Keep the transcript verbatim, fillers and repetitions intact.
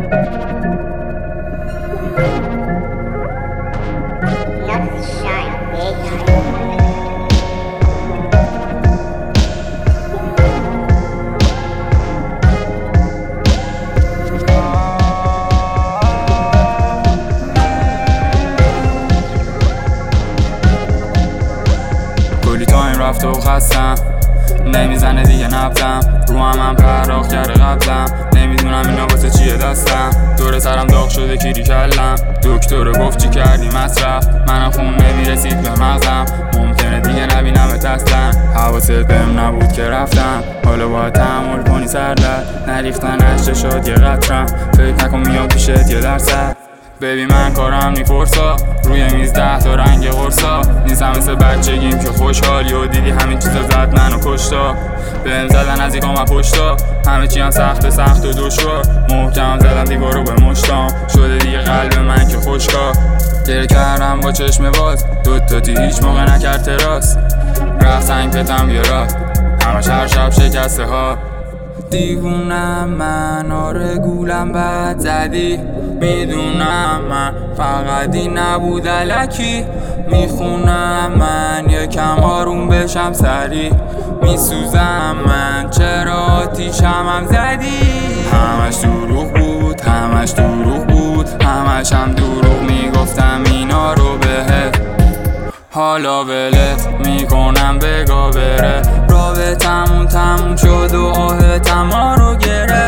کلی تایم رفته و خستم، نمیزنه دیگه نبزم، رو هم هم پرداخت کرده قبلم، نمیدونم اینا واسه چیه دستم، دور سرم داغ شده کیری کلم، دکتر گفت چی کردی مصرف، منم خون نمیرسید به مغزم، ممکنه دیگه نبینمت اصلا، حواست بهم نبود که رفتم، حالا باید تحمل کنی سردرد، نریختن اشک شد یه قطرم، فکر نکن میام پیشت یه درصد. ببین من کارم نی فرسا، روی میز ده تا رنگ قرصا، نیستم مثل بچگیم که خوشحالی و دیدی همین چیزا زد منو کشتا، بهم زدن از ایگام و پشتا، همه چی هم سخت سخت و دشوار، محکم زدم دیوارو به مشتام، شده دیگه قلب من که خوشکا، گریه کردم با چشم باز، دوتاتی هیچ موقع نکرد تراس، رفت سنگ پتم بیارا، همش هر شب شکسته ها. دیوونم من، آره گولم بد زدی، میدونم من فقط این نبود الکی، میخونم من یکم آروم بشم سری، میسوزم من چرا آتیشم هم زدی، همش دروغ بود همش دروغ بود همش هم دروغ میگفتم اینا رو بهت، حالا ولت میکنم بگا بره، رابطمون تموم شد و آهتم ها رو گرفت.